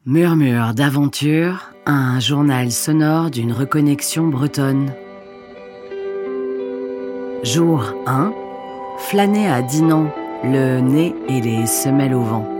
Murmure d'aventure, un journal sonore d'une reconnexion bretonne. Jour 1, flâner à Dinan, le nez et les semelles au vent.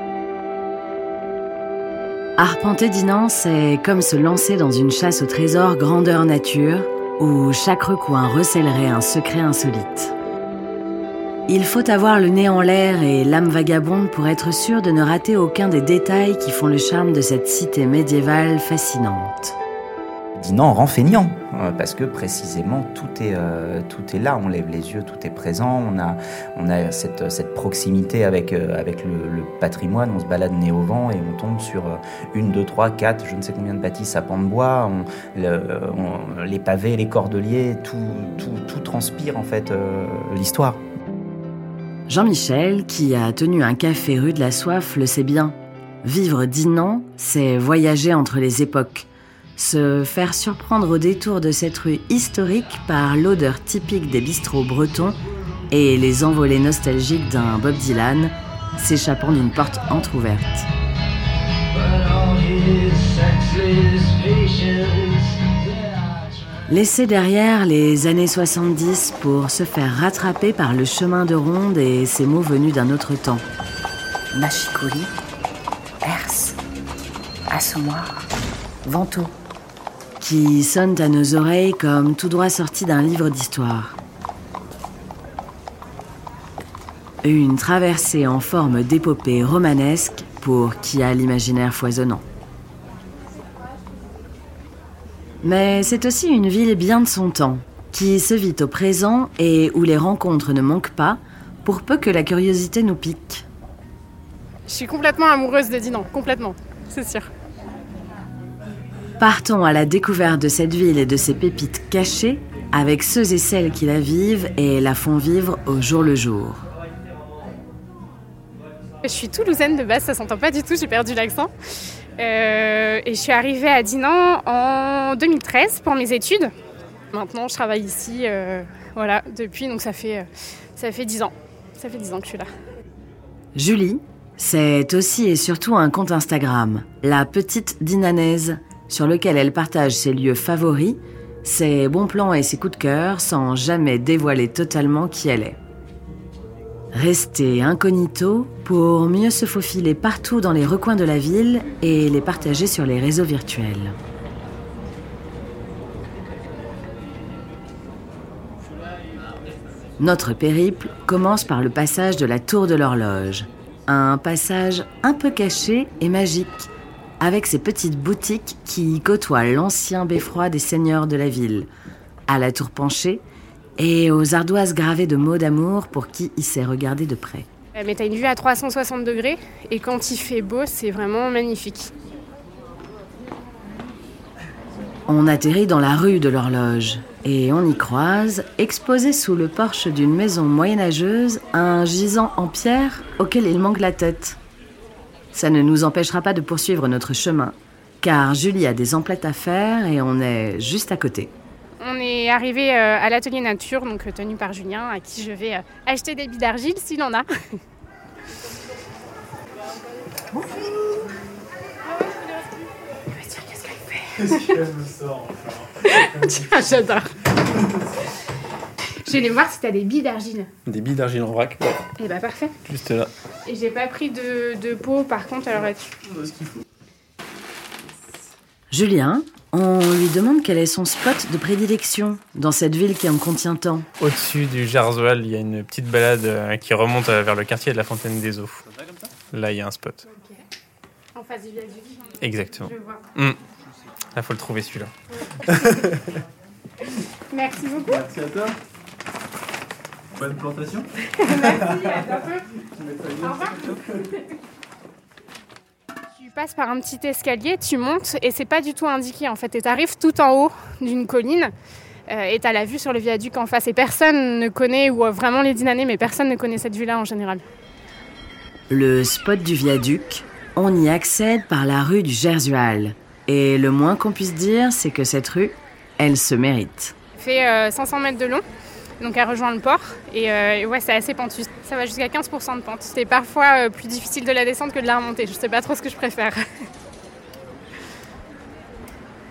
Arpenter Dinan, c'est comme se lancer dans une chasse au trésor grandeur nature, où chaque recoin recèlerait un secret insolite. Il faut avoir le nez en l'air et l'âme vagabonde pour être sûr de ne rater aucun des détails qui font le charme de cette cité médiévale fascinante. Dinan rend feignant, parce que précisément tout est là, on lève les yeux, tout est présent, on a cette proximité avec le patrimoine, on se balade nez au vent et on tombe sur 1, 2, 3, 4, je ne sais combien de bâtisses à pans de bois, les pavés, les cordeliers, tout transpire en fait l'histoire. Jean-Michel, qui a tenu un café rue de la Soif, le sait bien. Vivre Dinan, c'est voyager entre les époques. Se faire surprendre au détour de cette rue historique par l'odeur typique des bistrots bretons et les envolées nostalgiques d'un Bob Dylan s'échappant d'une porte entr'ouverte. Laisser derrière les années 70 pour se faire rattraper par le chemin de ronde et ces mots venus d'un autre temps. Machicoli, Ers, Assommoir, Vento, qui sonnent à nos oreilles comme tout droit sortis d'un livre d'histoire. Une traversée en forme d'épopée romanesque pour qui a l'imaginaire foisonnant. Mais c'est aussi une ville bien de son temps, qui se vit au présent et où les rencontres ne manquent pas, pour peu que la curiosité nous pique. Je suis complètement amoureuse de Dinan, complètement, c'est sûr. Partons à la découverte de cette ville et de ses pépites cachées, avec ceux et celles qui la vivent et la font vivre au jour le jour. Je suis toulousaine de base, ça s'entend pas du tout, j'ai perdu l'accent. Et je suis arrivée à Dinan en 2013 pour mes études. Maintenant, je travaille ici, depuis, donc ça fait 10 ans. Ça fait 10 ans que je suis là. Julie, c'est aussi et surtout un compte Instagram, La Petite Dinanaise, sur lequel elle partage ses lieux favoris, ses bons plans et ses coups de cœur, sans jamais dévoiler totalement qui elle est. Rester incognito pour mieux se faufiler partout dans les recoins de la ville et les partager sur les réseaux virtuels. Notre périple commence par le passage de la Tour de l'Horloge. Un passage un peu caché et magique, avec ses petites boutiques qui côtoient l'ancien beffroi des seigneurs de la ville, à la tour penchée et aux ardoises gravées de mots d'amour pour qui y sait regarder de près. Mais t'as une vue à 360 degrés et quand il fait beau, c'est vraiment magnifique. On atterrit dans la rue de l'Horloge et on y croise, exposé sous le porche d'une maison moyenâgeuse, un gisant en pierre auquel il manque la tête. Ça ne nous empêchera pas de poursuivre notre chemin, car Julie a des emplettes à faire et on est juste à côté. On est arrivé à l'atelier nature, donc tenu par Julien, à qui je vais acheter des billes d'argile s'il en a. Qu'est-ce qu'elle fait ? Qu'est-ce qu'elle me sort Tiens, j'adore. Je vais aller voir si t'as des billes d'argile. Des billes d'argile en vrac, ouais. Eh bah parfait. Juste là. Et j'ai pas pris de pot par contre, alors là-dessus. Ce qu'il faut. Julien, on lui demande quel est son spot de prédilection dans cette ville qui en contient tant. Au-dessus du Jarzoal, il y a une petite balade qui remonte vers le quartier de la Fontaine des Eaux. Là, il y a un spot. Ok. En face du viaduc. Exactement. Je vois. Là, faut le trouver celui-là. Merci beaucoup. Merci à toi. Bonne plantation. Merci, à bientôt. Au revoir. Tu passes par un petit escalier, tu montes et c'est pas du tout indiqué en fait. Et t'arrives tout en haut d'une colline et t'as la vue sur le viaduc en face. Et personne ne connaît, ou vraiment les Dinanais, mais personne ne connaît cette vue-là en général. Le spot du viaduc, on y accède par la rue du Gersual. Et le moins qu'on puisse dire, c'est que cette rue, elle se mérite. Ça fait 500 mètres de long. Donc elle rejoint le port et ouais, c'est assez pentu. Ça va jusqu'à 15% de pente. C'est parfois plus difficile de la descendre que de la remonter. Je sais pas trop ce que je préfère.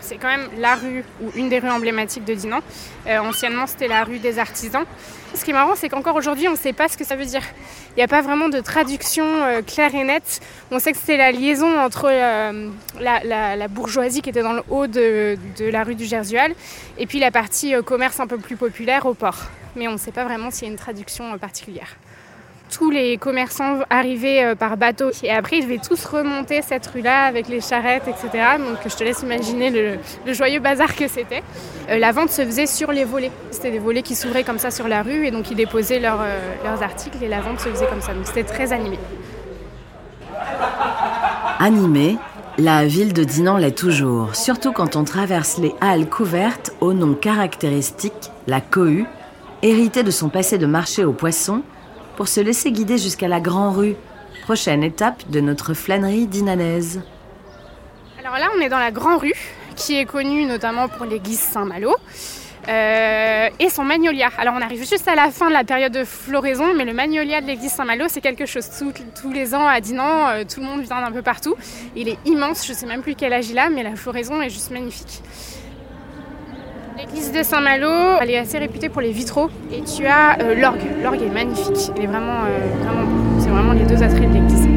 c'est quand même la rue, ou une des rues emblématiques de Dinan. Anciennement, c'était la rue des artisans. Ce qui est marrant, c'est qu'encore aujourd'hui, on ne sait pas ce que ça veut dire. Il n'y a pas vraiment de traduction claire et nette. On sait que c'était la liaison entre la bourgeoisie qui était dans le haut de la rue du Gersual et puis la partie commerce un peu plus populaire au port. Mais on ne sait pas vraiment s'il y a une traduction particulière. Tous les commerçants arrivaient par bateau et après ils devaient tous remonter cette rue-là avec les charrettes, etc. Donc je te laisse imaginer le joyeux bazar que c'était. La vente se faisait sur les volets. C'était des volets qui s'ouvraient comme ça sur la rue et donc ils déposaient leurs articles et la vente se faisait comme ça. Donc c'était très animé. Animée, la ville de Dinan l'est toujours, surtout quand on traverse les halles couvertes au nom caractéristique, la cohue, héritée de son passé de marché aux poissons, pour se laisser guider jusqu'à la Grand-Rue, prochaine étape de notre flânerie dinanaise. Alors là, on est dans la Grand-Rue, qui est connue notamment pour l'église Saint-Malo et son magnolia. Alors on arrive juste à la fin de la période de floraison, mais le magnolia de l'église Saint-Malo, c'est quelque chose. Tous les ans à Dinan, tout le monde vient d'un peu partout. Il est immense, je ne sais même plus quel âge il a, mais la floraison est juste magnifique. L'église de Saint-Malo, elle est assez réputée pour les vitraux. Et tu as l'orgue. L'orgue est magnifique. Il est vraiment beau. C'est vraiment les deux attraits de l'église.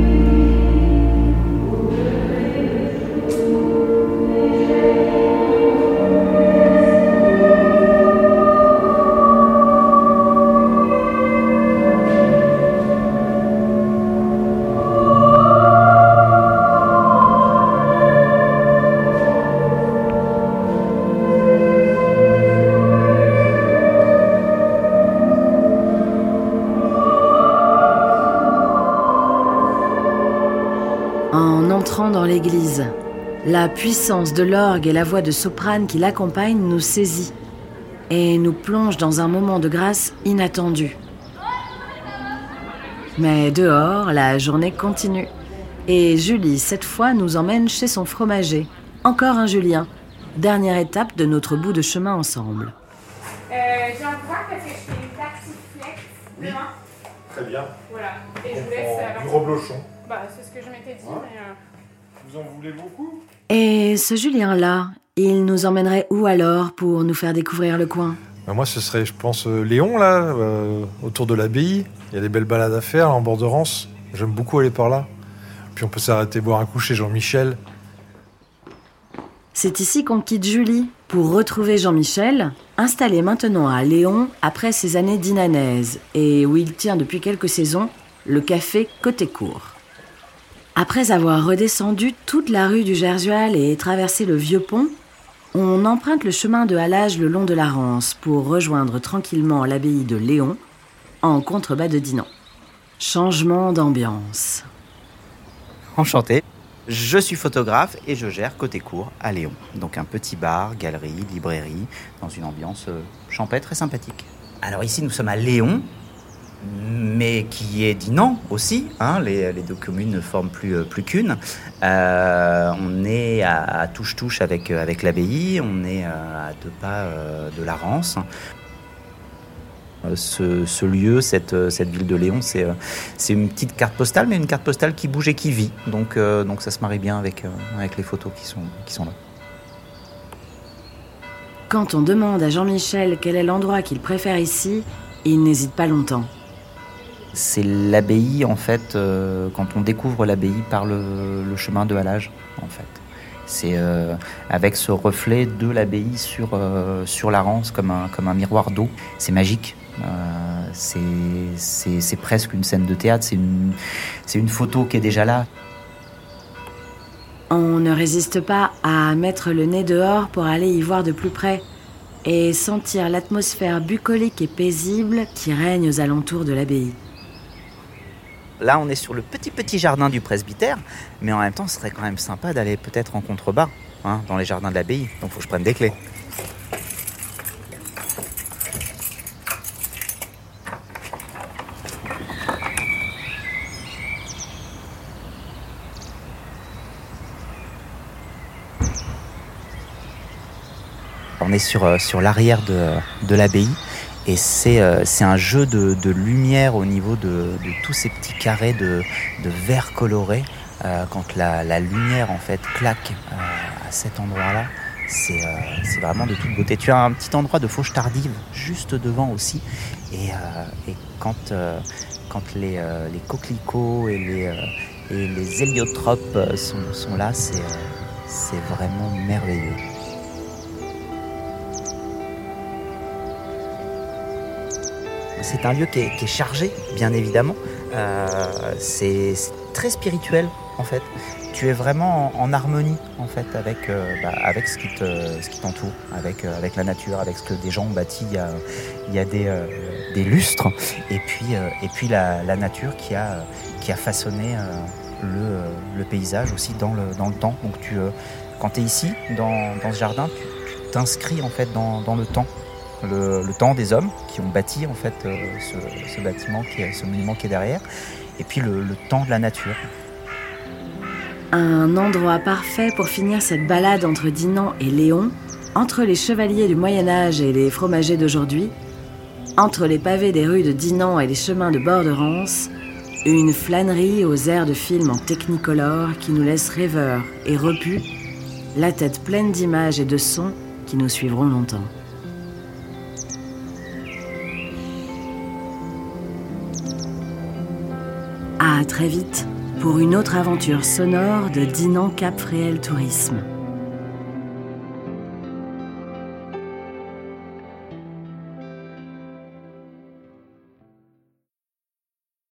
Dans l'église, la puissance de l'orgue et la voix de soprane qui l'accompagne nous saisit et nous plonge dans un moment de grâce inattendu. Mais dehors, la journée continue et Julie, cette fois, nous emmène chez son fromager. Encore un Julien, dernière étape de notre bout de chemin ensemble. Je viens de voir parce que je fais une tartiflette demain. Très bien. Voilà. Et je vous laisse... Du reblochon. Bah, c'est ce que je m'étais dit, mais... Vous en voulez beaucoup ? Et ce Julien-là, il nous emmènerait où alors pour nous faire découvrir le coin ? Moi, ce serait, je pense, Léon, là, autour de l'abbaye. Il y a des belles balades à faire, là, en bord de Rance. J'aime beaucoup aller par là. Puis on peut s'arrêter boire un coup chez Jean-Michel. C'est ici qu'on quitte Julie pour retrouver Jean-Michel, installé maintenant à Léon après ses années dinanaises et où il tient depuis quelques saisons le café Côté Court. Après avoir redescendu toute la rue du Gersual et traversé le vieux pont, on emprunte le chemin de halage le long de la Rance pour rejoindre tranquillement l'abbaye de Léon, en contrebas de Dinan. Changement d'ambiance. Enchanté. Je suis photographe et je gère Côté Court à Léon. Donc un petit bar, galerie, librairie, dans une ambiance champêtre et sympathique. Alors ici nous sommes à Léon, mais qui est Dinan aussi, hein, les deux communes ne forment plus qu'une. On est à touche-touche avec l'abbaye, on est à 2 pas de la Rance. Ce lieu, cette ville de Léon, c'est une petite carte postale, mais une carte postale qui bouge et qui vit. Donc ça se marie bien avec les photos qui sont là. Quand on demande à Jean-Michel quel est l'endroit qu'il préfère ici, il n'hésite pas longtemps. C'est l'abbaye, en fait, quand on découvre l'abbaye par le chemin de halage, en fait. C'est avec ce reflet de l'abbaye sur la Rance, comme un miroir d'eau. C'est magique. C'est presque une scène de théâtre. C'est une photo qui est déjà là. On ne résiste pas à mettre le nez dehors pour aller y voir de plus près et sentir l'atmosphère bucolique et paisible qui règne aux alentours de l'abbaye. Là, on est sur le petit jardin du presbytère, mais en même temps, ce serait quand même sympa d'aller peut-être en contrebas, hein, dans les jardins de l'abbaye. Donc, il faut que je prenne des clés. On est sur l'arrière de l'abbaye. Et c'est un jeu de lumière au niveau de tous ces petits carrés de vert coloré. Quand la lumière en fait claque à cet endroit-là, c'est vraiment de toute beauté. Tu as un petit endroit de fauche tardive juste devant aussi, et quand les coquelicots et les héliotropes sont là, c'est vraiment merveilleux. C'est un lieu qui est chargé, bien évidemment. C'est très spirituel, en fait. Tu es vraiment en harmonie, en fait, avec ce qui t'entoure, avec la nature, avec ce que des gens ont bâti il y a des lustres, et puis la nature qui a façonné le paysage aussi dans le temps. Donc quand tu es ici, dans ce jardin, tu t'inscris, en fait, dans le temps. Le temps des hommes qui ont bâti, en fait, ce bâtiment, ce monument qui est derrière, et puis le temps de la nature. Un endroit parfait pour finir cette balade entre Dinan et Léon, entre les chevaliers du Moyen-Âge et les fromagers d'aujourd'hui, entre les pavés des rues de Dinan et les chemins de bord de Rance, une flânerie aux airs de films en technicolor qui nous laisse rêveurs et repus, la tête pleine d'images et de sons qui nous suivront longtemps. À très vite pour une autre aventure sonore de Dinan Cap Fréhel Tourisme.